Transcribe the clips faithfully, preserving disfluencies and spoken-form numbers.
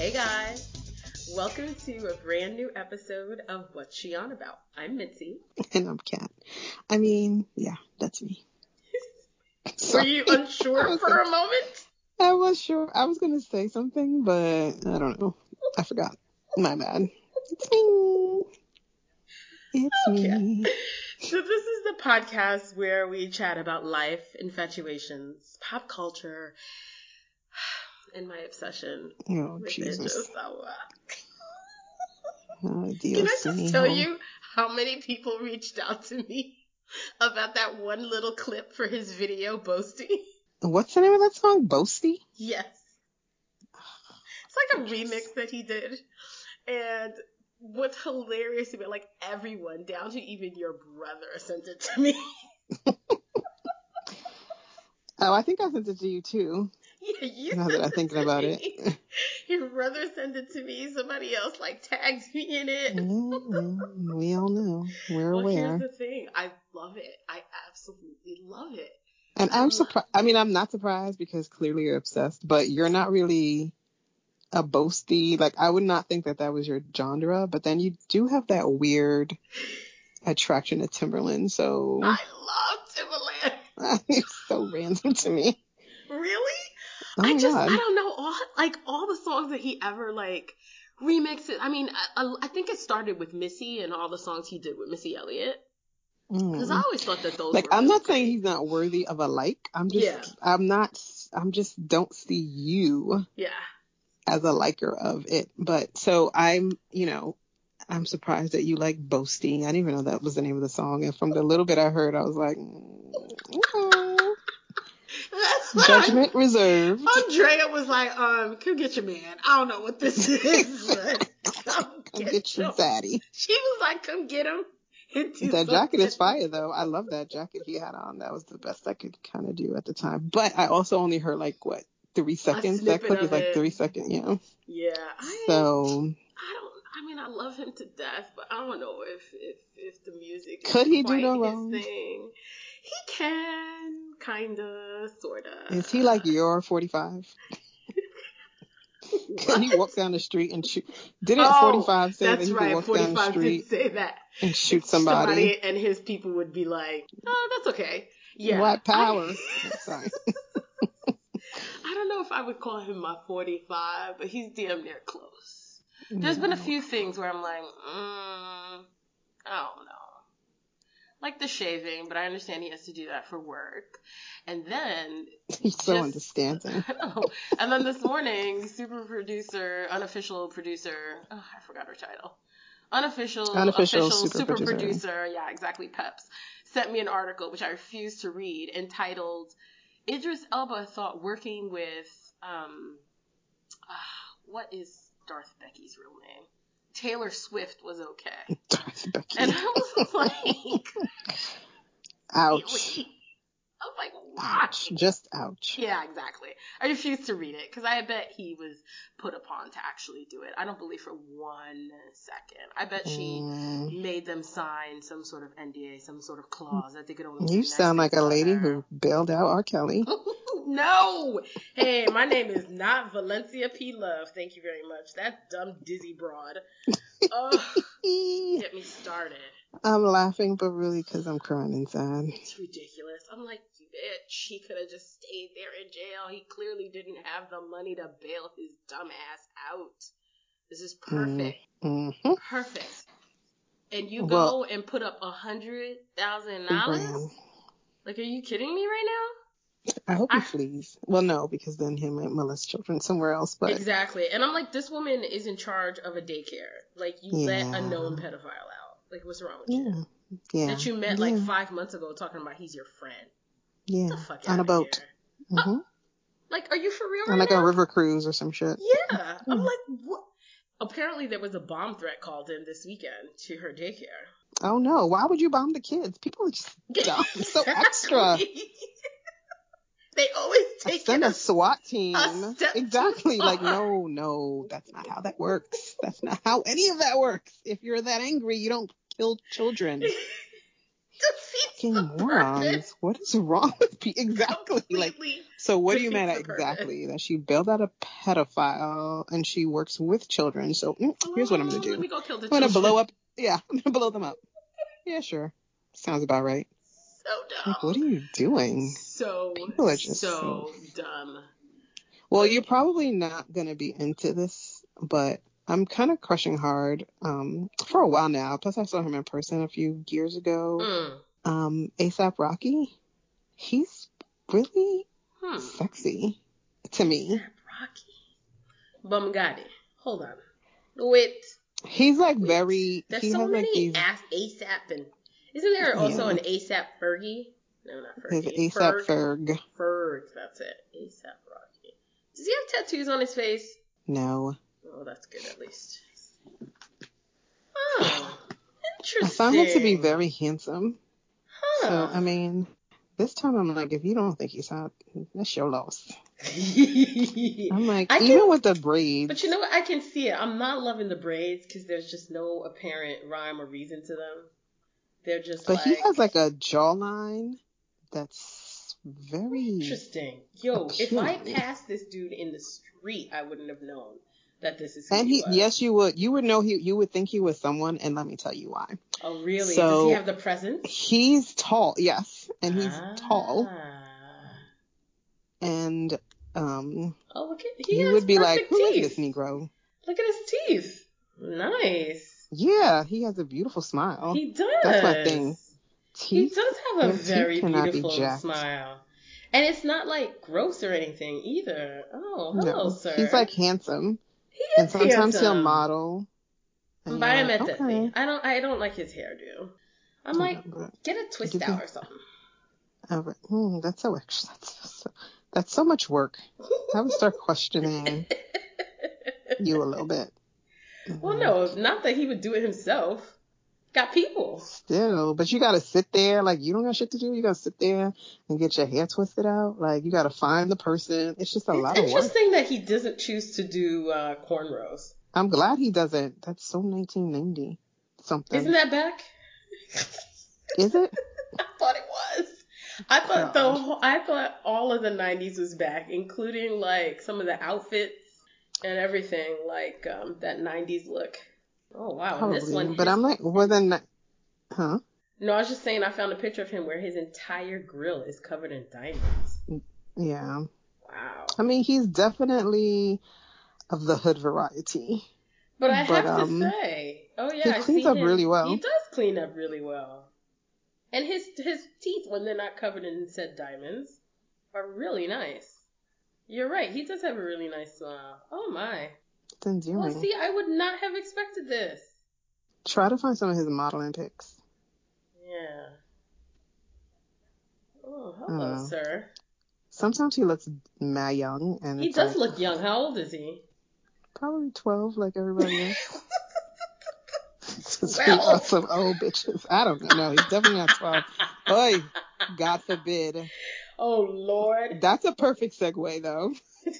Hey guys, welcome to a brand new episode of What's She On About. I'm Mitzi. And I'm Kat. I mean, yeah, that's me. Were Sorry. you unsure for a moment? I was sure. I was going to say something, but I don't know. I forgot. My bad. It's me. It's Okay. me. So this is the podcast where we chat about life, infatuations, pop culture, and my obsession Oh, with Jesus. Osawa. Oh, Can I Dios just tell mío. you how many people reached out to me about that one little clip for his video, Boasty? What's the name of that song? Boasty? Yes. It's like a remix that he did. And what's hilarious about, like, everyone, down to even your brother, sent it to me. Oh, I think I sent it to you too. Yeah, you Now sent that I'm it thinking to about me. it. Your brother sent it to me. Somebody else, like, tagged me in it. Yeah, we all know. We're Well, here's aware. the thing. I love it. I absolutely love it. And I I'm lo- surprised. I mean, I'm not surprised because clearly you're obsessed, but you're not really a boasty. Like, I would not think that that was your genre, but then you do have that weird attraction to Timberland. So I love Timbaland. it's so random to me. Really? Oh I my just, God. I don't know, all like all the songs that he ever like remixes. I mean, I, I think it started with Missy and all the songs he did with Missy Elliott. Because I Mm. always thought that those Like, were I'm really not saying great. he's not worthy of a like. I'm just, Yeah. I'm not, I'm just don't see you Yeah. as a liker of it. But so I'm, you know, I'm surprised that you like Boasting. I didn't even know that was the name of the song. And from the little bit I heard, I was like, mm, okay. That's what Judgment I, reserved. Andrea was like, um, come get your man. I don't know what this is, but come Come get, get your him. zaddy. She was like, come get him. And do That jacket is something. fire, though. I love that jacket he had on. That was the best I could kind of do at the time. But I also only heard, like, what, three seconds? That snippet clip of is like it. three seconds, yeah. Yeah. I, So, I don't, I mean, I love him to death, but I don't know if, if, if the music could is he do quite no his wrong? thing. He can, kinda, sorta. Is he like your forty-five? Can he walk down the street and shoot? Didn't Oh, forty-five say that that's he could right. walk down the forty-five did street say that. and shoot somebody? Somebody and his people would be like, oh, that's okay. Yeah. White power. I, Oh, sorry. I don't know if I would call him my forty-five, but he's damn near close. There's been a few things where I'm like, mm, I don't know. Like the shaving, but I understand he has to do that for work. And then... He's so just, understanding. oh, and then this morning, super producer, unofficial producer, oh, I forgot her title. Unofficial, Unofficial official, super super, producer. producer, yeah, exactly, Peps, sent me an article, which I refused to read, entitled, Idris Elba thought working with, um, uh, what is Darth Becky's real name? Taylor Swift was okay. Darth Becky. And I was like, ouch. really? I was like, why? Ouch. Just ouch. Yeah, exactly. I refused to read it because I bet he was put upon to actually do it. I don't believe for one second. I bet she Mm. made them sign some sort of N D A, some sort of clause that they could only do You nice sound like things a about lady her. who bailed out R. Kelly. No! Hey, my name is not Valencia P. Love. Thank you very much. That dumb dizzy broad. Oh, get me started. I'm laughing, but really because I'm crying inside. It's ridiculous. I'm like, bitch, he could have just stayed there in jail. He clearly didn't have the money to bail his dumb ass out. This is perfect. Mm-hmm. Perfect. And you Well, go and put up a hundred thousand dollars? grand. Like, are you kidding me right now? I hope he I, flees. Well, no, because then he might molest children somewhere else. But exactly. And I'm like, this woman is in charge of a daycare. Like, you yeah. let a known pedophile out. Like, what's wrong with Yeah. you? Yeah. That you met yeah. like five months ago talking about he's your friend. Yeah. Get the fuck On out a of boat. here. Mm-hmm. Like, are you for real right On like now? a river cruise or some shit. Yeah. yeah. I'm like, what? Apparently there was a bomb threat called in this weekend to her daycare. Oh, no. Why would you bomb the kids? People are just dumb. So extra. They always take Send it a, a SWAT team. A step exactly. too Like, far. no, no, that's not how that works. That's not how any of that works. If you're that angry, you don't kill children. Fucking morons. What is wrong with people? Exactly. Completely like So what are you mad Defeats at the purpose. exactly? That she bailed out a pedophile and she works with children. So mm, here's what I'm going to do. Let me go kill the I'm going to children. blow up. Yeah, I'm going to blow them up. Yeah, sure. Sounds about right. So dumb. Like, what are you doing? So, People are just so, so dumb. Well, you're probably not going to be into this, but I'm kind of crushing hard um, for a while now. Plus, I saw him in person a few years ago. Mm. Um, A$AP Rocky. He's really Hmm. sexy to me. A$AP Rocky. Bumgadi. Hold on. Wait. He's like Wait. very. There's he so has many like these. ass A$AP and isn't there also Yeah. an A$AP Fergie? No, not His Fergie. A$AP Ferg. Ferg. Ferg. That's it. A$AP Rocky. Does he have tattoos on his face? No. Oh, that's good at least. Oh, interesting. I found him to be very handsome. Huh. So I mean, this time I'm like, if you don't think he's hot, that's your loss. I'm like, I even can, with the braids. But you know what? I can see it. I'm not loving the braids because there's just no apparent rhyme or reason to them. They're just But like... he has like a jawline that's very interesting. Yo, appealing. if I passed this dude in the street, I wouldn't have known that this is who and he, he was. Yes, you would. You would know he. You would think he was someone, and let me tell you why. Oh, really? So, does he have the presence? He's tall, yes, and he's ah. tall. And um, oh, look at he you has would be like, perfect who teeth. is this Negro? Look at his teeth. Nice. Yeah, he has a beautiful smile. He does. That's my thing. Teeth, he does have a your very teeth cannot beautiful be jacked. smile. And it's not like gross or anything either. Oh, hello, No, sir. he's like handsome. He And is sometimes handsome. he'll model. And you're like, Biometrically. okay. I don't I don't like his hairdo. I'm like, Yeah, get a twist you out can- or something. Uh, but, hmm, that's so extra. That's so, that's so much work. I would start questioning you a little bit. Well, no, not that he would do it himself. Got people. Still, but you gotta sit there, like, you don't got shit to do. You gotta sit there and get your hair twisted out. Like, you gotta find the person. It's just a It's lot of work. interesting that he doesn't choose to do uh, cornrows. I'm glad he doesn't. That's so nineteen ninety something. Isn't that back? Is it? I thought it was. I thought God. the whole, I thought all of the nineties was back, including like some of the outfits and everything, like um, that nineties look. Oh wow! Probably. And this one, But his, I'm like, well then, huh? No, I was just saying I found a picture of him where his entire grill is covered in diamonds. Yeah. Wow. I mean, he's definitely of the hood variety. But I but, have um, to say, oh yeah, he I've cleans seen up him. really well. He does clean up really well. And his his teeth, when they're not covered in said diamonds, are really nice. You're right. He does have a really nice smile. Oh my. It's endearing. Well, see, I would not have expected this. Try to find some of his modeling pics. Yeah. Oh, hello, Uh, sir. Sometimes he looks mad young, and He it's does like, look young. How old is he? probably twelve, like everybody else. Since we Well. are some old bitches. I don't know. No, he's definitely not twelve. Oy, God forbid. Oh, Lord. That's a perfect segue, though.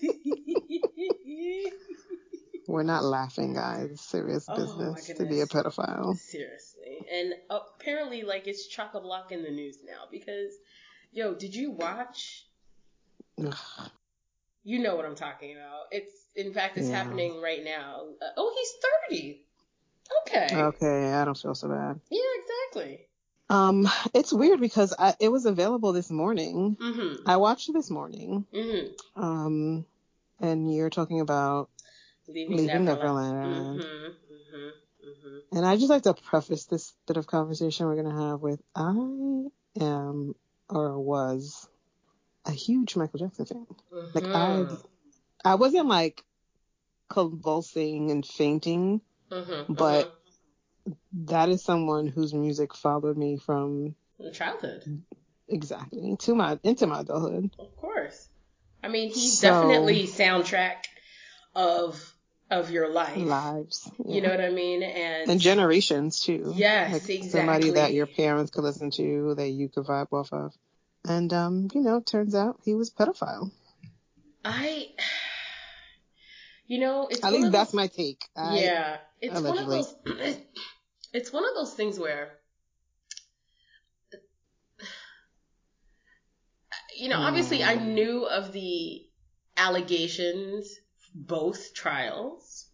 We're not laughing, guys. Serious Oh, business my to be a goodness. pedophile. Seriously. And apparently, like, it's chock-a-block in the news now because, yo, did you watch? Ugh. You know what I'm talking about. It's, in fact, it's Yeah. happening right now. Uh, oh, he's thirty. Okay. Okay, I don't feel so bad. Yeah, exactly. Um, it's weird because I, it was available this morning. Mm-hmm. I watched it this morning. Mm-hmm. Um, and you're talking about Leaving, Leaving Neverland. Neverland. Mm-hmm. Mm-hmm. Mm-hmm. And I just like to preface this bit of conversation we're going to have with I am or was a huge Michael Jackson fan. Mm-hmm. Like I I wasn't like convulsing and fainting, mm-hmm. but mm-hmm. that is someone whose music followed me from childhood. Exactly. To my into my adulthood. Of course. I mean, he's So, definitely soundtrack of of your life. Lives. Yeah. You know what I mean? And and generations too. Yes, like exactly. Somebody that your parents could listen to, that you could vibe off of. And um, you know, turns out he was a pedophile. I you know, it's At one least of that's those, my take. I, yeah. It's allegedly. one of those it's one of those things where you know, obviously I knew of the allegations, both trials.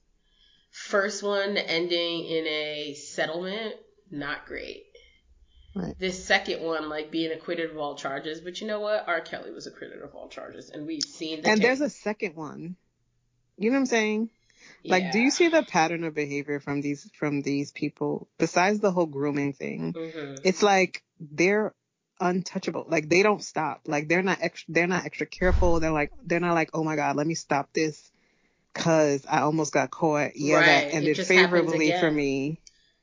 First one ending in a settlement, not great. Right. This second one, like being acquitted of all charges, but you know what? R. Kelly was acquitted of all charges, and we've seen the And tape. there's a second one. You know what I'm saying? Yeah. Like, do you see the pattern of behavior from these from these people? Besides the whole grooming thing, Mm-hmm. it's like they're untouchable. Like, they don't stop. Like, they're not extra. They're not extra careful. They're like they're not like, oh my God, let me stop this because I almost got caught. Yeah, Right. that It ended just happens favorably for again. me.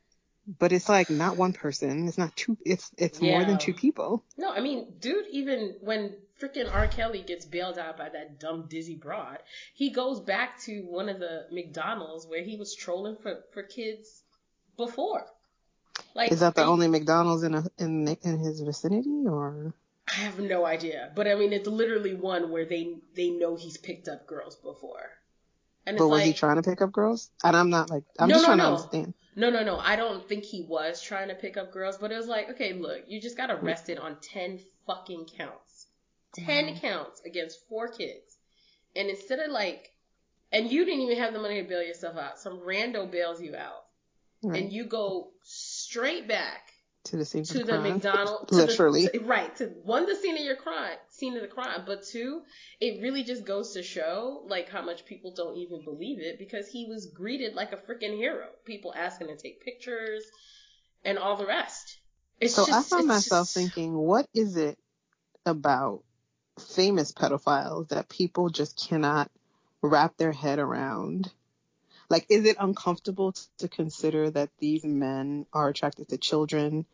But it's like not one person. It's not two. It's it's more Yeah. than two people. No, I mean, dude, even when freaking R. Kelly gets bailed out by that dumb Dizzy Broad, he goes back to one of the McDonald's where he was trolling for, for kids before. Like, Is that the are you- only McDonald's in a, in in his vicinity, or? I have no idea, but I mean, it's literally one where they they know he's picked up girls before, and it's But was like, he trying to pick up girls? And I'm not like I'm no, just no, trying to no, understand. no, no, no. I don't think he was trying to pick up girls, but it was like, okay, look, you just got arrested on ten fucking counts, ten Wow. counts against four kids, and instead of like, and you didn't even have the money to bail yourself out, some rando bails you out, Right. and you go straight back To the scene to of the the crime. McDonald's, to Literally. the, to, right, to one, the scene of your crime, scene of the crime, but two, it really just goes to show, like, how much people don't even believe it, because he was greeted like a freaking hero. People asking to take pictures, and all the rest. It's So just, I found it's myself just, thinking, what is it about famous pedophiles that people just cannot wrap their head around? Like, is it uncomfortable t- to consider that these men are attracted to children?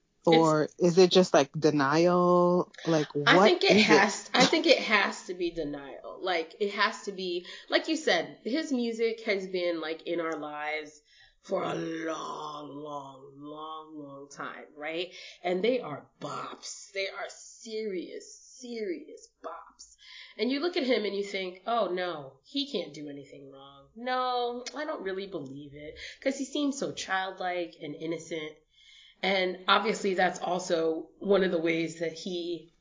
Or it's, is it just like denial? Like, what I think it is has. it? I think it has to be denial. Like, it has to be, like you said, his music has been like in our lives for a long, long, long, long time, right? And they are bops. They are serious, serious bops. And you look at him and you think, oh no, he can't do anything wrong. No, I don't really believe it, because he seems so childlike and innocent. And obviously that's also one of the ways that he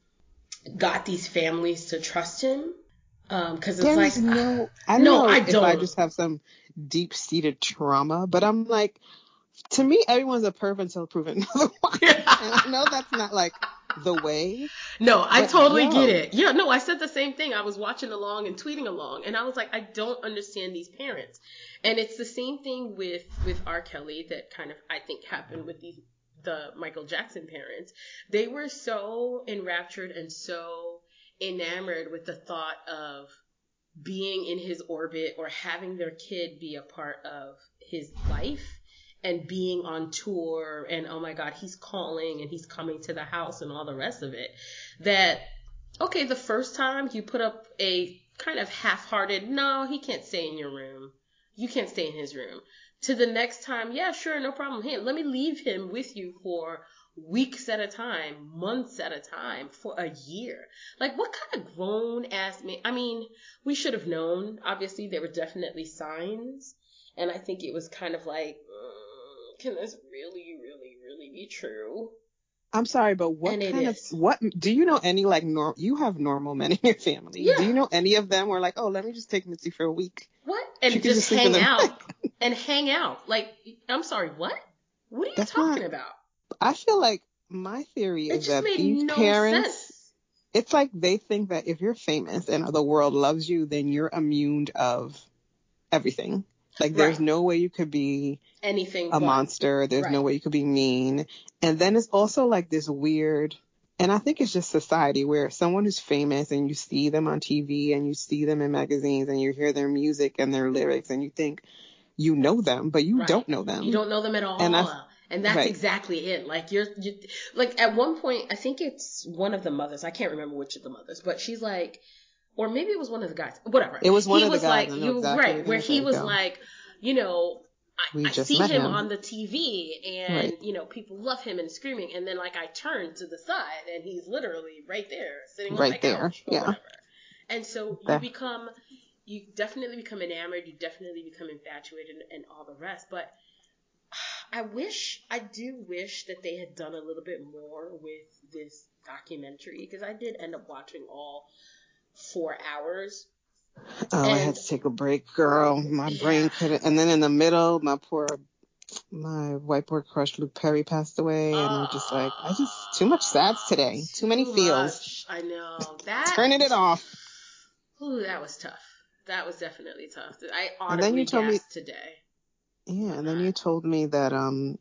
got these families to trust him. Um, cause it's There's like, no, I don't no, know I if don't. I just have some deep seated trauma, but I'm like, to me, everyone's a perv until proven otherwise. And I know that's not like the way. No, I but totally yo, get it. Yeah, no, I said the same thing. I was watching along and tweeting along, and I was like, I don't understand these parents. And it's the same thing with, with R. Kelly that kind of, I think, happened with these, the Michael Jackson parents. They were so enraptured and so enamored with the thought of being in his orbit or having their kid be a part of his life and being on tour and, oh my God, he's calling and he's coming to the house and all the rest of it, that, okay, the first time you put up a kind of half-hearted, no, he can't stay in your room, you can't stay in his room, to the next time, yeah, sure, no problem, hey, let me leave him with you for weeks at a time, months at a time, for a year. Like, what kind of grown ass man? I mean, we should have known. Obviously, there were definitely signs, and I think it was kind of like, mm, can this really, really, really be true? I'm sorry, but what And it kind of, is. what, do you know any like, norm, you have normal men in your family. Yeah. Do you know any of them were like, oh, let me just take Mitzi for a week? What? She And could just just sleep in hang the out. And hang out. Like, I'm sorry, what? What are you That's talking not, about? I feel like my theory It is just that made these no parents, sense. it's like they think that if you're famous and the world loves you, then you're immune of everything. Like, there's Right. no way you could be Anything a but. monster. There's Right. no way you could be mean. And then it's also like this weird, and I think it's just society where someone who's famous and you see them on T V and you see them in magazines and you hear their music and their lyrics and you think you know them, but you Right. don't know them. You don't know them at all. And I, And that's right. exactly it. Like, you're, you, like, at one point, I think it's one of the mothers. I can't remember which of the mothers, but she's like, or maybe it was one of the guys. Whatever. It was one he of the was guys. like, I know you exactly right, where he was Go. like, you know, I, We I just see met him him. on the T V, and Right. you know, people love him and screaming, and then like I turn to the side, and he's literally right there, sitting on Right my there. couch or Yeah. whatever. And so That- you become, you definitely become enamored, you definitely become infatuated, and, and all the rest. But I wish, I do wish that they had done a little bit more with this documentary, because I did end up watching all four hours. Oh, and, I had to take a break, girl. My yeah. brain couldn't. And then in the middle, my poor, my whiteboard crush Luke Perry passed away, and uh, I'm just like, I just too much sads today, too, too many feels. Much. I know that. Turning it off. Ooh, that was tough. That was definitely tough. I audibly and then you told gasped me, today. Yeah, and then you told me that um,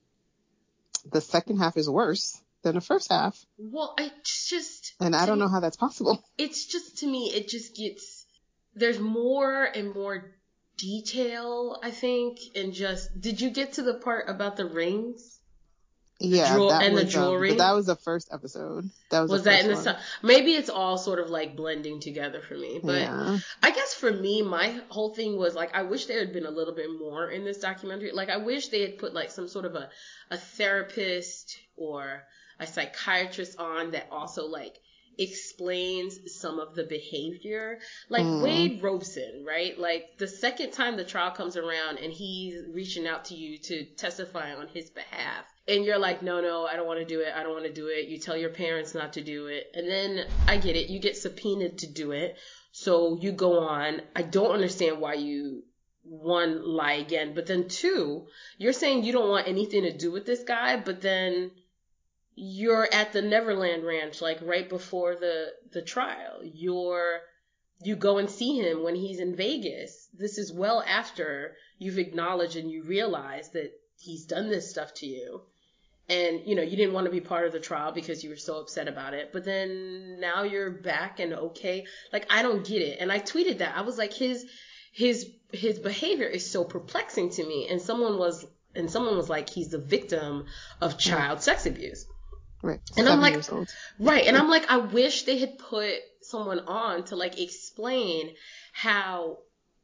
the second half is worse than the first half. Well, it's just... And I don't me, know how that's possible. It's just, to me, it just gets... There's more and more detail, I think, and just... Did you get to the part about the rings? The yeah, jewel, that and was, the jewelry. Um, that was the first episode. That was, was the that first in the one. Maybe it's all sort of like blending together for me. But yeah. I guess for me, my whole thing was like, I wish there had been a little bit more in this documentary. Like, I wish they had put like some sort of a, a therapist or a psychiatrist on that also like explains some of the behavior. Like mm. Wade Robson, right? Like the second time the trial comes around and he's reaching out to you to testify on his behalf. And you're like, no, no, I don't want to do it. I don't want to do it. You tell your parents not to do it. And then I get it. You get subpoenaed to do it. So you go on. I don't understand why you, one, lie again. But then two, you're saying you don't want anything to do with this guy. But then you're at the Neverland Ranch, like right before the, the trial. You're, you go and see him when he's in Vegas. This is well after you've acknowledged and you realize that he's done this stuff to you. And, you know, you didn't want to be part of the trial because you were so upset about it. But then now you're back and okay. Like, I don't get it. And I tweeted that. I was like, his his his behavior is so perplexing to me. And someone was and someone was like, he's the victim of child sex abuse. Right. And Seven I'm like, years old. right. And I'm like, I wish they had put someone on to like explain how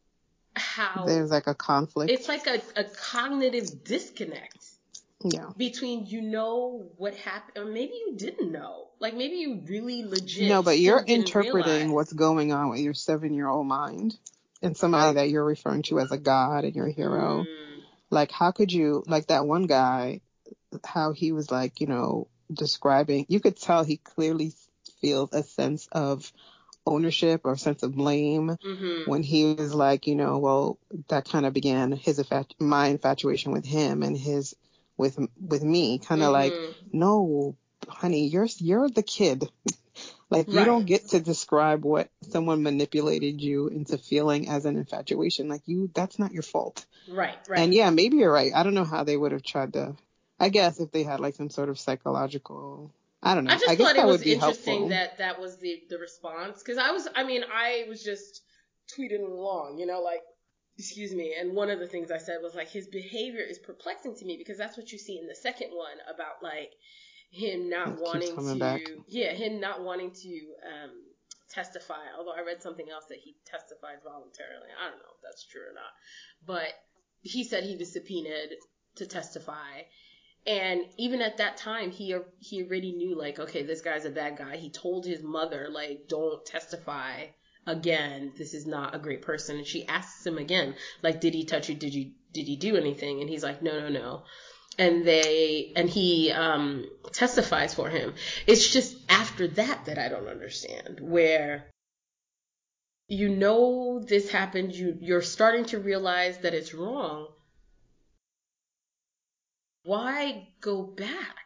how there's like a conflict. It's like a, a cognitive disconnect. Yeah. Between, you know, what happened, or maybe you didn't know. Like, maybe you really legit. No, but you're interpreting realize. what's going on with your seven-year-old mind and somebody that you're referring to as a god and your hero. Mm. Like, how could you, like that one guy, how he was like, you know, describing, you could tell he clearly feels a sense of ownership or sense of blame mm-hmm. when he was like, you know, well, that kind of began his infatu- my infatuation with him and his with with me, kind of mm-hmm. like, no, honey, you're you're the kid. Like, right. You don't get to describe what someone manipulated you into feeling as an infatuation. Like, you, that's not your fault. Right, right. And yeah, maybe you're right. I don't know how they would have tried to, I guess if they had like some sort of psychological, I don't know. I just I guess thought that it was would be interesting helpful. that that was the, the response. Because I was, I mean, I was just tweeting along, you know, like, excuse me. And one of the things I said was like, his behavior is perplexing to me because that's what you see in the second one about like him not it wanting to, back. yeah, him not wanting to um, testify. Although I read something else that he testified voluntarily. I don't know if that's true or not. But he said he was subpoenaed to testify. And even at that time, he he already knew, like, okay, this guy's a bad guy. He told his mother, like, don't testify again. This is not a great person. And she asks him again, like, did he touch you? Did you did he do anything? And he's like, no, no, no. And they and he um, testifies for him. It's just after that that I don't understand, where you know this happened, you you're starting to realize that it's wrong. Why go back?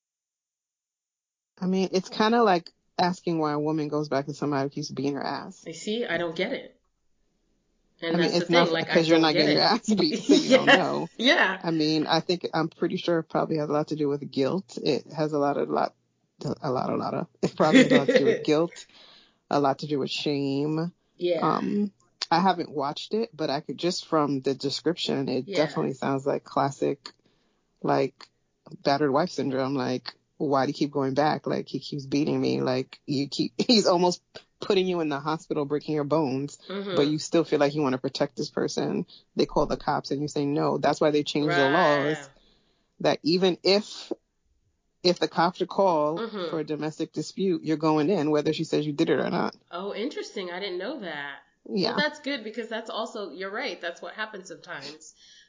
I mean, it's kind of like asking why a woman goes back to somebody who keeps beating her ass. You see, I don't get it. And I mean, that's it's the thing, not like, because I you're don't not get getting it. your ass beat, so you yeah. don't know. Yeah. I mean, I think, I'm pretty sure it probably has a lot to do with guilt. It has a lot of, lot, a lot, a lot of, it probably has a lot to do with guilt, a lot to do with shame. Yeah. Um, I haven't watched it, but I could just from the description, it yeah. definitely sounds like classic, like, battered wife syndrome. Like, why do you keep going back? Like, he keeps beating me. Like, you keep, he's almost putting you in the hospital, breaking your bones, mm-hmm. but you still feel like you want to protect this person. They call the cops and you say no. That's why they changed right. the laws, that even if, if the cops are called mm-hmm. for a domestic dispute, you're going in, whether she says you did it or not. Oh, interesting. I didn't know that. Yeah. Well, that's good because that's also, you're right. That's what happens sometimes.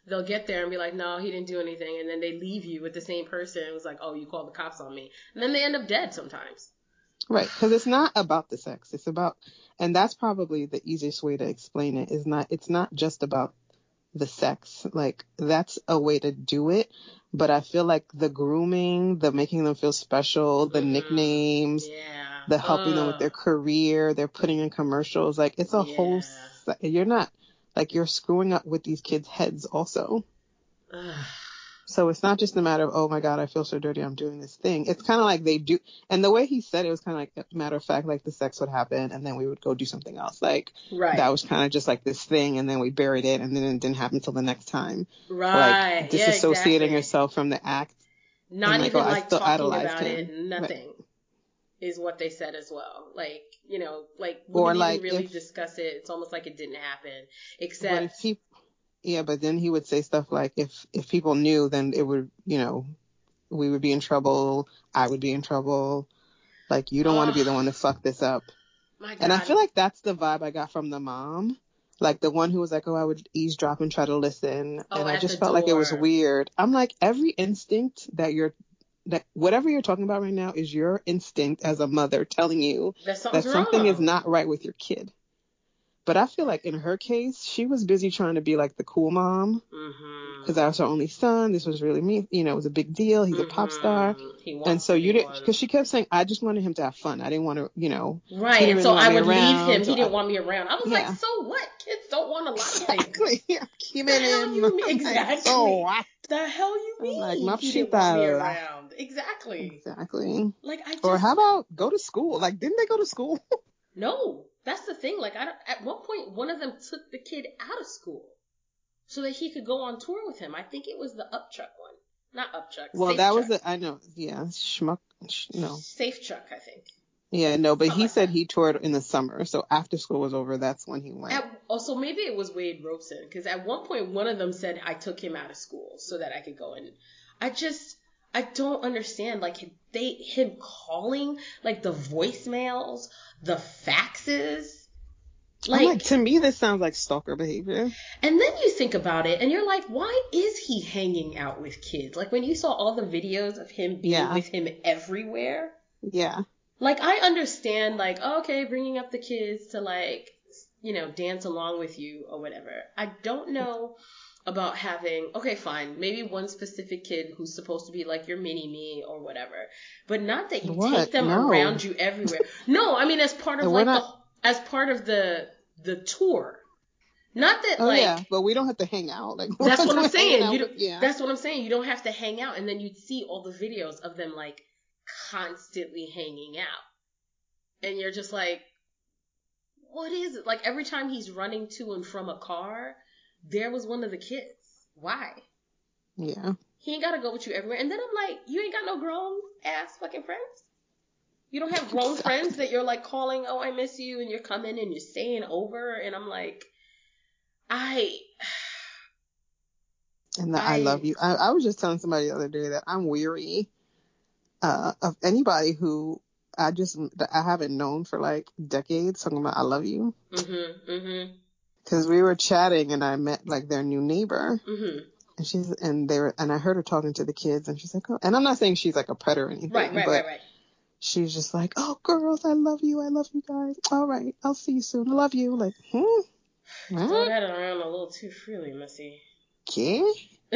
they'll get there and be like, no, he didn't do anything. And then they leave you with the same person. It was like, oh, you called the cops on me. And then they end up dead sometimes. Right. Because it's not about the sex. It's about, and that's probably the easiest way to explain it is not, it's not just about the sex. Like, that's a way to do it. But I feel like the grooming, the making them feel special, the mm-hmm. nicknames, yeah. the helping Ugh. them with their career, they're putting in commercials. Like, it's a yeah. whole, you're not, like, you're screwing up with these kids' heads also. Ugh. So it's not just a matter of, oh my God, I feel so dirty, I'm doing this thing. It's kind of like they do. And the way he said it was kind of like, a matter of fact, like the sex would happen and then we would go do something else. Like, right. that was kind of just like this thing and then we buried it and then it didn't happen until the next time. Right. Like, disassociating yeah, exactly. yourself from the act. Not like, even oh, like talking about him. it, nothing. Right. Is what they said as well. Like, you know, like, we or didn't like even really if, discuss it. It's almost like it didn't happen. Except. But if he, yeah, but then he would say stuff like, if, if people knew, then it would, you know, we would be in trouble. I would be in trouble. Like, you don't oh, want to be the one to fuck this up. My God. And I feel like that's the vibe I got from the mom. Like, the one who was like, oh, I would eavesdrop and try to listen. Oh, and I at just the felt door. like it was weird. I'm like, every instinct that you're, that whatever you're talking about right now is your instinct as a mother telling you that, that something wrong. is not right with your kid. But I feel like in her case, she was busy trying to be like the cool mom. Because mm-hmm. that was her only son. This was really me. You know, it was a big deal. He's mm-hmm. a pop star. He and so you didn't, one. because she kept saying, I just wanted him to have fun. I didn't want to, you know. Right. He didn't and really so I would around, leave him. so he didn't I, want me around. I was yeah. like, so what? Kids don't want a lot of things. Exactly. Yeah. Keep it in. You mean? Exactly. Like, so what? The hell you mean? Like, he didn't want me around. Exactly. Exactly. Like, I just. Or how about go to school? Like, didn't they go to school? No. That's the thing. Like, I don't, at one point, one of them took the kid out of school so that he could go on tour with him. I think it was the Upchuck one. Not Upchuck. Well, Safe that Chuck. was the, I know, yeah, Schmuck, sh- no. Safe Chuck, I think. Yeah, no, but Something he like said that. he toured in the summer, so after school was over, that's when he went. At, oh, so maybe it was Wade Robeson, because at one point, one of them said I took him out of school so that I could go in. I just, I don't understand, like, they, him calling, like, the voicemails, the faxes. Like, like, to me, this sounds like stalker behavior. And then you think about it, and you're like, why is he hanging out with kids? Like, when you saw all the videos of him being yeah. with him everywhere. Yeah. Like, I understand, like, okay, bringing up the kids to, like, you know, dance along with you or whatever. I don't know about having, okay, fine, maybe one specific kid who's supposed to be, like, your mini-me or whatever. But not that you what? take them no. around you everywhere. No, I mean, as part of, like, not... the... As part of the the tour, not that oh, like. Yeah, but we don't have to hang out. Like that's what I'm saying. You don't, with, yeah. That's what I'm saying. You don't have to hang out, and then you'd see all the videos of them like constantly hanging out, and you're just like, what is it? Like every time he's running to and from a car, there was one of the kids. Why? Yeah. He ain't gotta go with you everywhere. And then I'm like, you ain't got no grown ass fucking friends. You don't have grown friends that you're like calling, oh, I miss you, and you're coming and you're staying over, and I'm like, I... And the I, I love you. I, I was just telling somebody the other day that I'm weary uh, of anybody who I just, that I haven't known for like decades talking about I love you. Mm-hmm, mm-hmm. Because we were chatting and I met like their new neighbor. Mm-hmm. And she's, and they were, and I heard her talking to the kids and she's like, oh, and I'm not saying she's like a predator or anything. Right, right, but right, right. She's just like, oh, girls, I love you. I love you guys. All right. I'll see you soon. I love you. Like, hmm? Huh? Throw that around a little too freely, Missy. ¿Qué?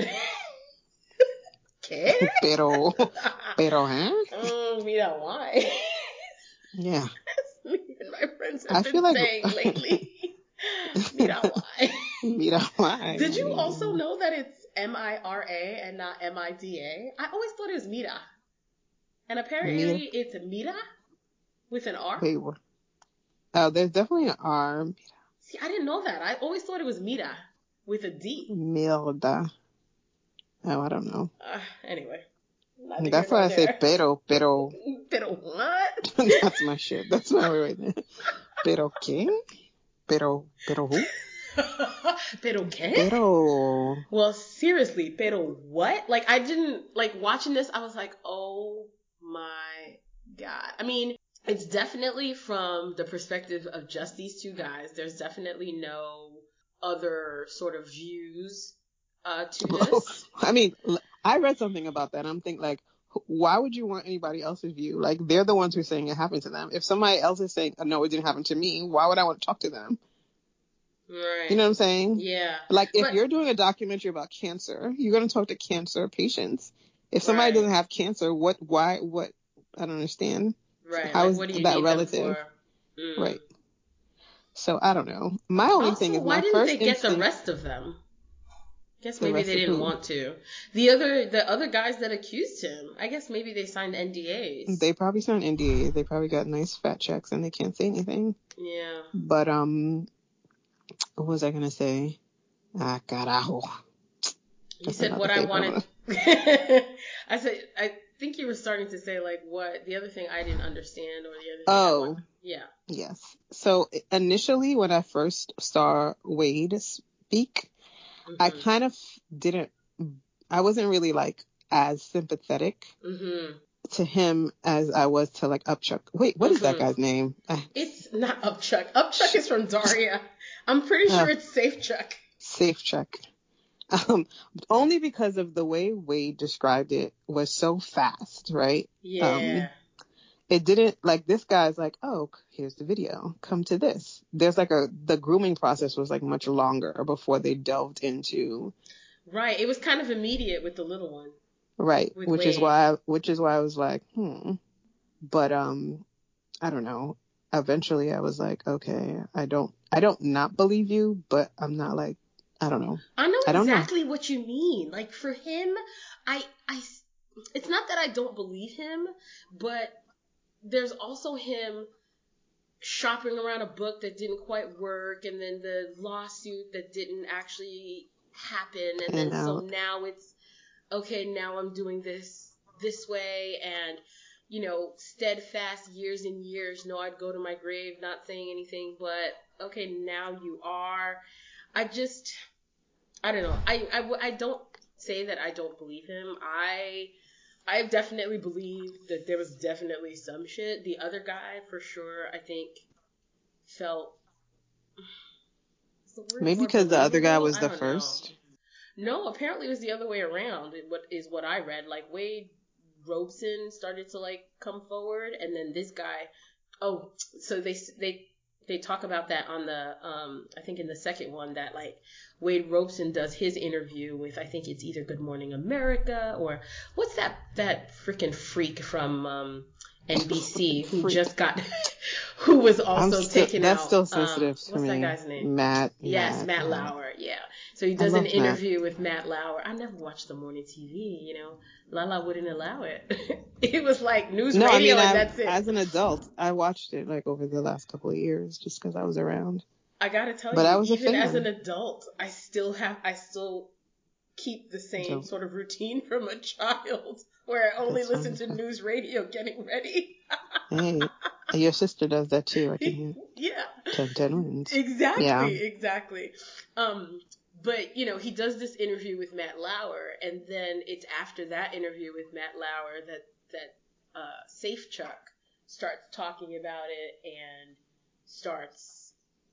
¿Qué? Pero, pero, huh? Oh, mira, why? Yeah. That's me and my friends have I been feel like, saying lately. Mira, why? Mira, why? Did you I mean... also know that it's M I R A and not M I D A? I always thought it was Mira. And apparently Mira. It's Mira with an R. Wait, what? Oh, there's definitely an R. Mira. See, I didn't know that. I always thought it was Mira with a D. Milda. Oh, I don't know. Uh, anyway. That's why I there. say pero, pero. Pero what? That's my shit. That's my way right there. Pero qué? Pero, pero who? Pero qué? Pero. Well, seriously, pero what? Like, I didn't, like, watching this, I was like, oh my God. I mean, it's definitely from the perspective of just these two guys. There's definitely no other sort of views uh, to this. I mean, I read something about that. I'm thinking, like, why would you want anybody else's view? Like, they're the ones who are saying it happened to them. If somebody else is saying, oh, no, it didn't happen to me, why would I want to talk to them? Right. You know what I'm saying? Yeah. Like, if but, you're doing a documentary about cancer, you're going to talk to cancer patients. If somebody right. doesn't have cancer, what, why, what, I don't understand. Right. How like, is what do you that need relative? them for? Mm. Right. So, I don't know. My only also, thing is why my didn't first they get instinct, the rest of them? Guess the maybe rest they of didn't who? want to. The other the other guys that accused him, I guess maybe they signed N D As. They probably signed N D As. They probably got nice fat checks and they can't say anything. Yeah. But, um, what was I going to say? Ah, carajo. You That's said what I wanted. I said, I think you were starting to say, like, what, the other thing I didn't understand or the other thing Oh. I want. Yeah. Yes. So initially when I first saw Wade speak, mm-hmm. I kind of didn't, I wasn't really like as sympathetic mm-hmm. to him as I was to like Upchuck. Wait, what mm-hmm. is that guy's name? It's not Upchuck. Upchuck is from Daria. I'm pretty sure uh, it's Safechuck. Safechuck. Um, only because of the way Wade described it was so fast, right? Yeah. Um, it didn't, like, this guy's like, oh, here's the video. Come to this. There's like a, the grooming process was like much longer before they delved into. Right. It was kind of immediate with the little one. Right. Which Wade. is why, which is why I was like, hmm. But, um, I don't know. Eventually I was like, okay, I don't, I don't not believe you, but I'm not like, I don't know. I know I don't exactly know. what you mean. Like, for him, I, I, it's not that I don't believe him, but there's also him shopping around a book that didn't quite work, and then the lawsuit that didn't actually happen, and then so now it's, okay, now I'm doing this this way, and, you know, steadfast years and years, no, I'd go to my grave not saying anything, but, okay, now you are. I just, I don't know. I, I, I don't say that I don't believe him. I I definitely believe that there was definitely some shit. The other guy, for sure, I think, felt... Maybe because the other guy was the first. Know. No, apparently it was the other way around, what is what I read. Like, Wade Robson started to, like, come forward, and then this guy... Oh, so they... they They talk about that on the, um, I think in the second one, that, like, Wade Robson does his interview with, I think it's either Good Morning America or what's that, that freaking freak from um, N B C who just got, who was also still, taken that's out. That's still sensitive um, to what's me. That guy's name? Matt. Yes, Matt, Matt Matt. Lauer, yeah. So he does an interview Matt. with Matt Lauer. I never watched the morning T V, you know. Lala wouldn't allow it. It was like news no, radio I mean, and I, that's it. As an adult, I watched it like over the last couple of years just because I was around. I gotta tell but you, I was even a fan. as an adult, I still have, I still keep the same Don't. sort of routine from a child where I only That's listen wonderful. to news radio getting ready. Hey, your sister does that too. I can hear. Yeah. Ten, ten wins. Exactly, yeah. exactly. Um, but, you know, he does this interview with Matt Lauer, and then it's after that interview with Matt Lauer that, that uh, Safechuck starts talking about it and starts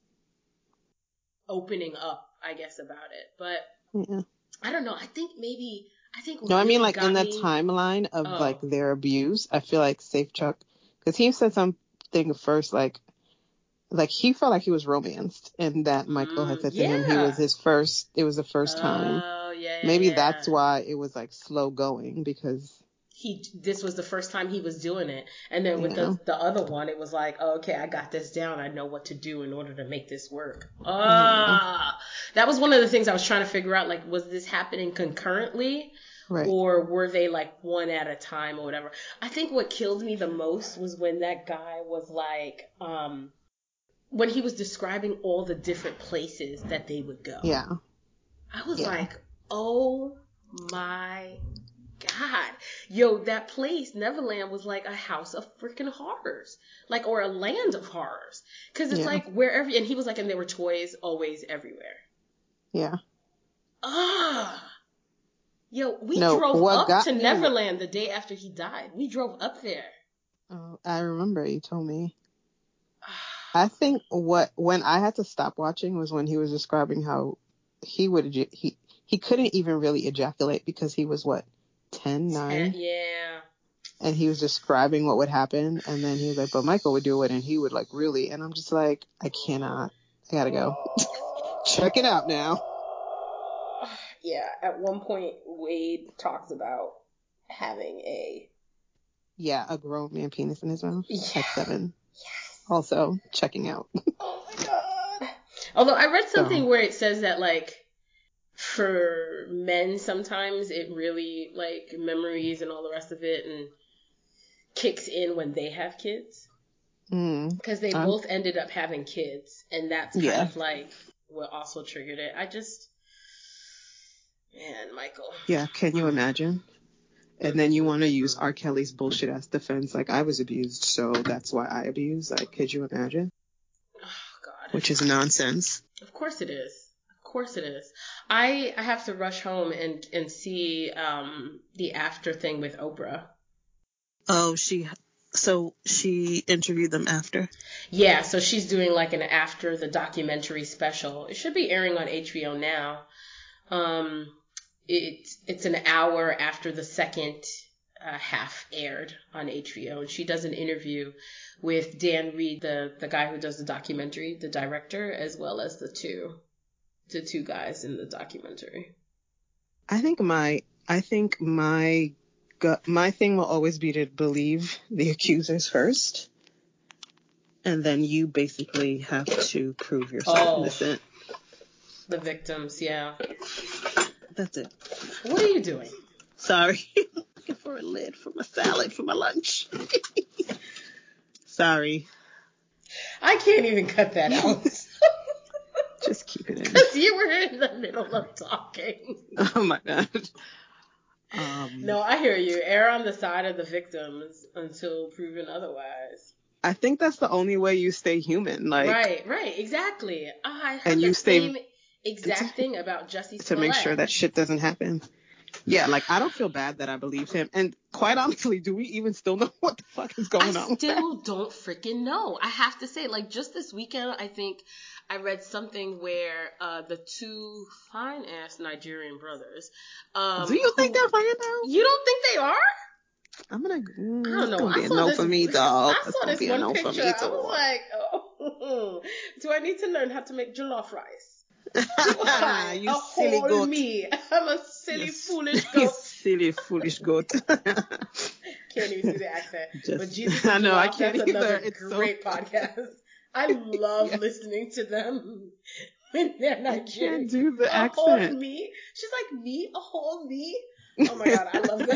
opening up, I guess, about it. But yeah. I don't know. I think maybe, I think No, really I mean, like, in the me... timeline of, oh. like, their abuse, I feel like Safechuck, because he said something first, like, like, he felt like he was romanced, and that Michael mm, had said yeah. to him he was his first, it was the first oh, time. Oh, yeah, yeah, Maybe yeah. that's why it was, like, slow going, because... He, this was the first time he was doing it. And then with the, the other one, it was like, oh, okay, I got this down. I know what to do in order to make this work. Ah, mm-hmm. That was one of the things I was trying to figure out. Like, was this happening concurrently? Right. Or were they like one at a time or whatever? I think what killed me the most was when that guy was like, um, when he was describing all the different places that they would go. Yeah. I was yeah. like, oh my God, yo, that place, Neverland, was like a house of freaking horrors, like, or a land of horrors, because it's yeah. like wherever, and he was like, and there were toys always everywhere. Yeah. Ah, yo, we no, drove up to me, Neverland the day after he died. We drove up there. Oh, I remember you told me. I think what when I had to stop watching was when he was describing how he would he he couldn't even really ejaculate because he was what, ten, nine? Ten, yeah. And he was describing what would happen, and then he was like, but Michael would do it, and he would like really, and I'm just like, I cannot, I gotta go. Check it out now. Yeah, at one point, Wade talks about having a... Yeah, a grown man penis in his mouth yeah. at seven. Yes. Also, checking out. Oh my god. Although I read something so. where it says that, like, for men, sometimes it really, like, memories and all the rest of it, and kicks in when they have kids. Because mm. they um, both ended up having kids, and that's kind yeah. of, like, what also triggered it. I just... Man, Michael. Yeah, can you imagine? And then you want to use R. Kelly's bullshit as defense, like, I was abused, so that's why I abused. Like, could you imagine? Oh, God. Which is nonsense. Of course it is. Of course it is. I, I have to rush home and, and see um, the after thing with Oprah. Oh, she... So she interviewed them after? Yeah, so she's doing, like, an after the documentary special. It should be airing on H B O now. Um... It, it's an hour after the second uh, half aired on H B O, and she does an interview with Dan Reed, the, the guy who does the documentary, the director, as well as the two the two guys in the documentary. I think my I think my my thing will always be to believe the accusers first, and then you basically have to prove yourself oh, innocent. The victims, yeah. That's it. What are you doing? Sorry. Looking for a lid for my salad for my lunch. Sorry. I can't even cut that out. Just keep it in. Because you were in the middle of talking. Oh my God. Um, no, I hear you. Err on the side of the victims until proven otherwise. I think that's the only way you stay human. Like, right, right, exactly. Oh, I heard and the you stay... same exact thing about Jussie Smollett. To make sure that shit doesn't happen. Yeah, like, I don't feel bad that I believed him. And quite honestly, do we even still know what the fuck is going I on? I still don't freaking know. I have to say, like, just this weekend, I think I read something where uh, the two fine-ass Nigerian brothers... Um, do you who, think they're fine now? You don't think they are? I'm gonna... Mm, I don't know. It's gonna I be a saw no this, for me, dog. I saw this one no picture. I was like, oh, do I need to learn how to make jollof rice? Why? You a silly whole goat. Me. I'm a silly, you, foolish goat. You silly, foolish goat. Can't even do the accent. Just, but Jesus I know, Jollof, I can't that's either. another It's great so podcast. I love yes. listening to them when they're Nigerian. I can't do the a accent. whole me. She's like, me? A whole me? Oh my God, I love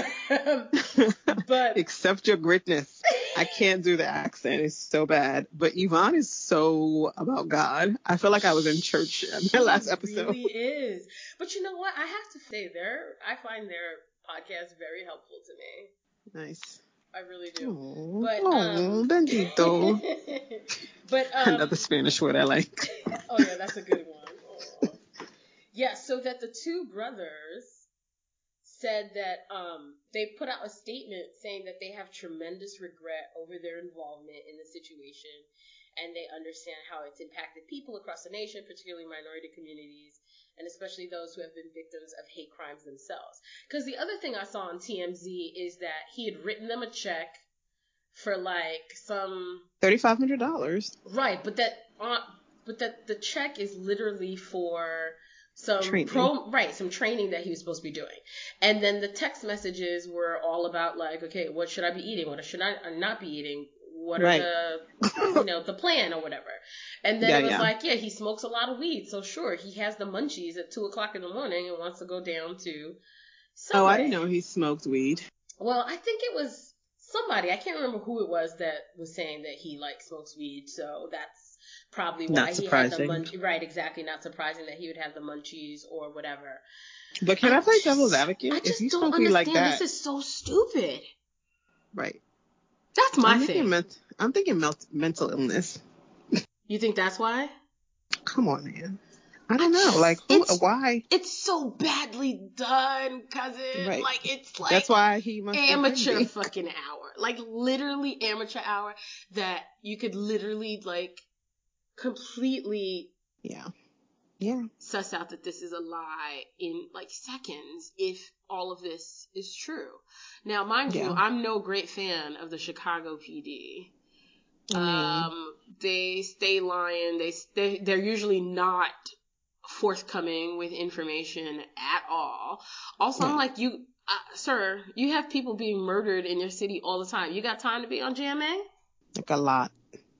that. But accept your greatness. I can't do the accent. It's so bad. But Yvonne is so about God. I feel like I was in church in the last episode. It really is. But you know what? I have to say, their I find their podcast very helpful to me. Nice. I really do. Aww, but aww, um, bendito. but um, another Spanish word I like. Oh yeah, that's a good one. Aww. Yeah, so that the two brothers said that um, they put out a statement saying that they have tremendous regret over their involvement in the situation, and they understand how it's impacted people across the nation, particularly minority communities, and especially those who have been victims of hate crimes themselves. Because the other thing I saw on T M Z is that he had written them a check for like some thirty-five hundred dollars. Right, but that uh, but that the check is literally for some training. pro right, some training that he was supposed to be doing. And then the text messages were all about like, okay, what should I be eating? What should I not be eating? What right. are the, you know, the plan or whatever. And then yeah, it was yeah. like, yeah, he smokes a lot of weed. So sure, he has the munchies at two o'clock in the morning and wants to go down to Subway. Oh, I didn't know he smoked weed. Well, I think it was somebody, I can't remember who it was that was saying that he like smokes weed. So that's probably why not he surprising. had the munchies. Right, exactly. Not surprising that he would have the munchies or whatever. But can I, I play devil's advocate? I just if you don't smoke understand. Weed like that, this is so stupid. Right. That's my I'm thing. Thinking ment- I'm thinking mel- mental illness. You think that's why? Come on, man. I don't I know. Just, like, who, it's, why? It's so badly done, cousin. Right. Like, it's like that's why he must amateur fucking hour. Like, literally amateur hour that you could literally, like, completely yeah yeah. suss out that this is a lie in like seconds if all of this is true. Now, mind Yeah. you, I'm no great fan of the Chicago P D. I mean, Um, they stay lying. They stay, they're usually not forthcoming with information at all. Also, yeah. I'm like, you, uh, sir, you have people being murdered in your city all the time. You got time to be on G M A? Like a lot.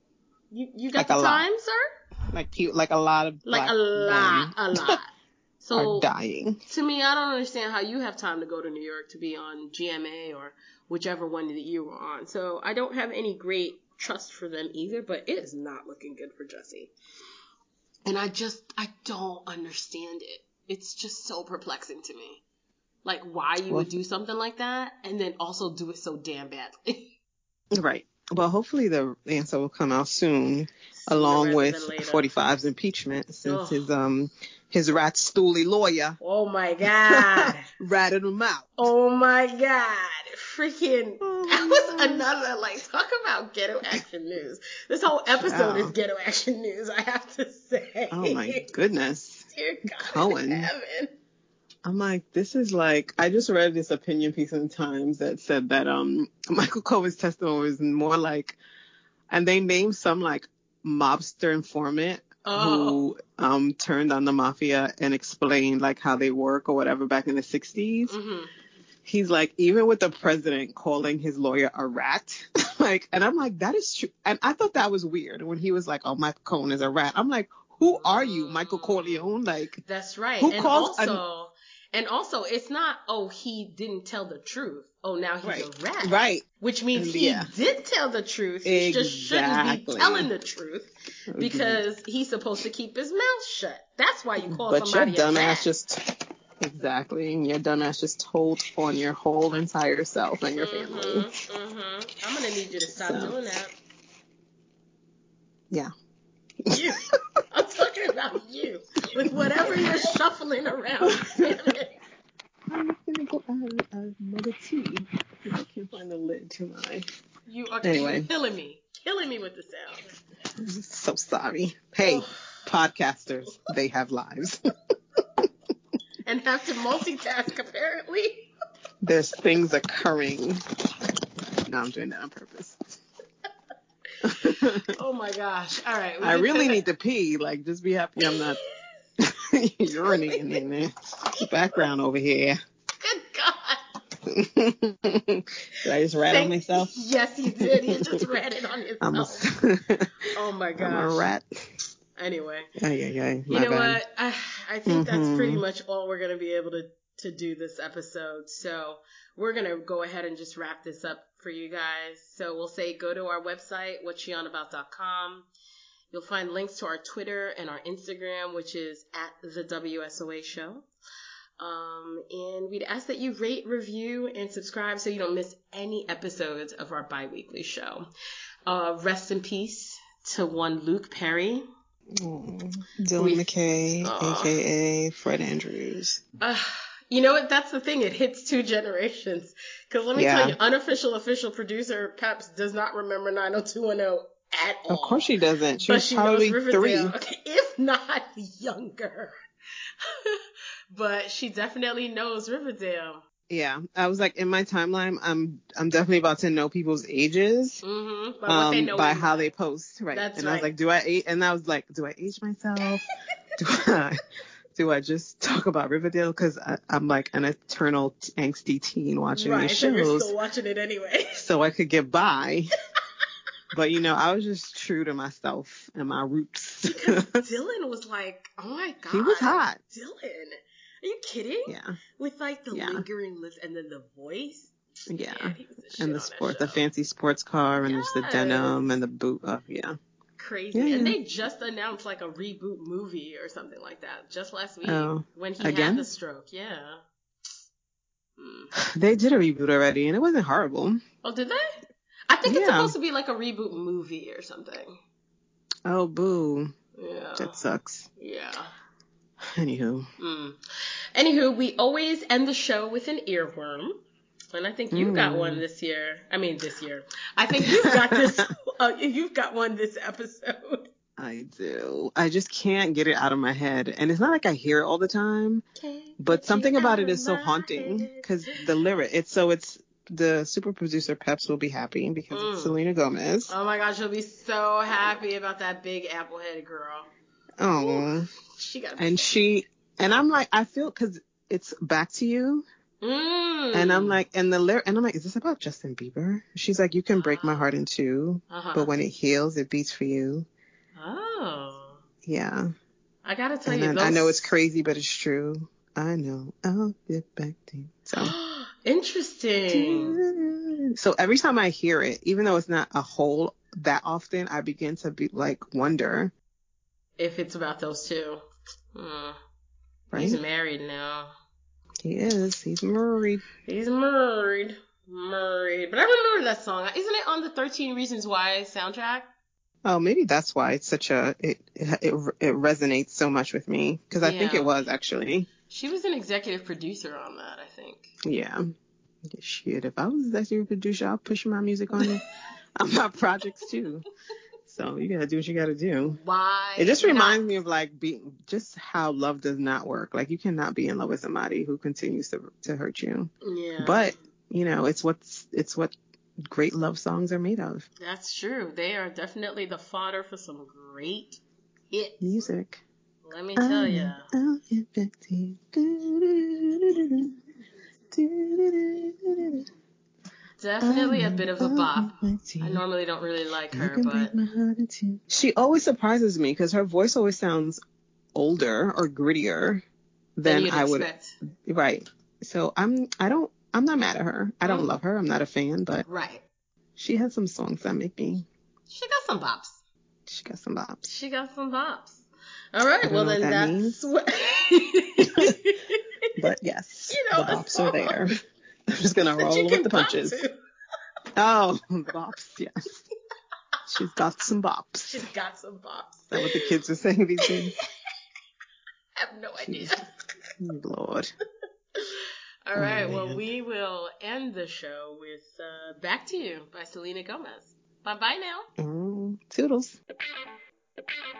You you got Like the a lot. time, sir? Like pe- like a lot of Like black a lot, men a lot. So are dying. to me, I don't understand how you have time to go to New York to be on G M A or whichever one that you were on. So I don't have any great trust for them either, but it is not looking good for Jussie. And I just, I don't understand it. It's just so perplexing to me. Like, why you Well, would do something like that and then also do it so damn badly. right. Well, hopefully the answer will come out soon, Sooner along rather with than later. forty-five's impeachment, since Ugh. his um his rat stooly lawyer Oh my God. ratted him out. Oh my God. Freaking, Oh that my was God. another, like, talk about ghetto action news. This whole episode Yeah. is ghetto action news, I have to say. Oh my goodness. Dear God Cohen. in heaven. I'm like, this is like, I just read this opinion piece in the Times that said that um Michael Cohen's testimony was more like, and they named some like mobster informant Oh. who um turned on the mafia and explained like how they work or whatever back in the sixties. Mm-hmm. He's like, even with the president calling his lawyer a rat, like, and I'm like, that is true. And I thought that was weird when he was like, oh, Michael Cohen is a rat. I'm like, who are you, Michael Corleone? Like, that's right. who And calls also, an- and also, it's not, oh, he didn't tell the truth. Oh, now he's right, a rat. right. Which means he Yeah. did tell the truth. He just shouldn't be Exactly. telling the truth because he's supposed to keep his mouth shut. That's why you call But your somebody a rat. dumbass just, exactly, and your dumbass just told on your whole entire self and your Mm-hmm, family. mm-hmm. I'm gonna need you to stop So. doing that. Yeah. You. I'm talking about you. With whatever you're shuffling around. Damn it. I'm gonna go add another tea. I can't find the lid to my. You are Anyway. killing me. Killing me with the sound. I'm so sorry. Hey, Oh. podcasters, they have lives. And have to multitask, apparently. There's things occurring. No, I'm doing that on purpose. Oh my gosh. All right. I really need to pee. Like, just be happy I'm not urinating in the background over here. Good God. Did I just rat Thank- on myself? Yes, you did. You just ratted on yourself. I'm a, oh my gosh. I'm a rat. Anyway. Ay, ay, ay, You know bad. what? I, I think Mm-hmm. that's pretty much all we're going to be able to, to do this episode. So we're going to go ahead and just wrap this up for you guys. So we'll say go to our website, what she on about dot com. You'll find links to our Twitter and our Instagram, which is at the W S O A show. Um, and we'd ask that you rate, review, and subscribe so you don't miss any episodes of our bi-weekly show. Uh, rest in peace to one Luke Perry. Mm, Dylan We- McKay, Aw. a k a. Fred Andrews. Uh, you know what? That's the thing. It hits two generations. Because let me Yeah. tell you, unofficial official producer Peps does not remember nine oh two one oh at all. Of course she doesn't. She But was she probably knows three. Riverdale, if not younger. But she definitely knows Riverdale. Yeah, I was like, in my timeline, I'm I'm definitely about to know people's ages. Mm-hmm. By what Um, they know by in how life. they post, right? That's and I was right. like, do I age? And I was like, do I age myself? do I do I just talk about Riverdale because I'm like an eternal t- angsty teen watching Right, these so you're shows, still watching it anyway. so I could get by. But you know, I was just true to myself and my roots. Because Dylan was like, oh my God. He was hot. Dylan. Are you kidding? Yeah, With like the Yeah. lingering lips and then the voice. yeah. Man, he was the shit And the on sport, that the show. fancy sports car, and there's the Yes. denim and the boot. Uh, yeah. Crazy. Yeah, And yeah. they just announced like a reboot movie or something like that just last week Oh, when he again? had the stroke. Yeah. Mm. They did a reboot already, and it wasn't horrible. Oh, did they? I think it's Yeah. supposed to be like a reboot movie or something. Oh, boo. Yeah. That sucks. Yeah. Anywho. Mm. Anywho, we always end the show with an earworm. And I think you got Mm. one this year. I mean, this year. I think you've got this. uh, you've got one this episode. I do. I just can't get it out of my head. And it's not like I hear it all the time, Can't but get something you about out it of is so my haunting head. because the lyric, it's so it's the super producer Peps will be happy because it's Mm. Selena Gomez. Oh my gosh, she'll be so happy about that big apple-headed girl. Oh, she got. And she, and I'm like, I feel, because it's Back to You. Mm. And I'm like, and the lyric, and I'm like, is this about Justin Bieber? She's like, you can break my heart in two, uh-huh. but when it heals, it beats for you. Oh. Yeah. I gotta tell and you, then, those... I know it's crazy, but it's true. I know. I'll get back to you. So. Interesting. So every time I hear it, even though it's not a whole that often, I begin to be like, wonder. If it's about those two. Hmm. Right? He's married now. He is. He's married. He's married. Married. But I remember that song. Isn't it on the thirteen Reasons Why soundtrack? Oh, maybe that's why it's such a it it, it resonates so much with me because I think Yeah. it was actually. She was an executive producer on that, I think. Yeah. Shit, if I was executive producer, I'll push my music on you. on my projects too. So you gotta do what you gotta do. Why? It just not? reminds me of like being just how love does not work. Like you cannot be in love with somebody who continues to to hurt you. Yeah. But you know, it's what's it's what great love songs are made of. That's true. They are definitely the fodder for some great hits. Music. Let me tell you. I'll get back to you. Definitely a bit of a bop. I normally don't really like her, but she always surprises me because her voice always sounds older or grittier than you'd I would. expect. Right. So I'm. I don't. I'm not mad at her. I don't Mm. love her. I'm not a fan, but right. She has some songs that make me. She got some bops. She got some bops. She got some bops. All right. Well, then that that's means. what. But yes, you know, the bops are there. I'm just gonna roll with the punches. To. Oh, the bops, yes. She's got some bops. She's got some bops. Is that what the kids are saying these days? I have no idea. Lord. All right. Oh, well, we will end the show with uh, Back to You by Selena Gomez. Bye-bye now. Um, toodles.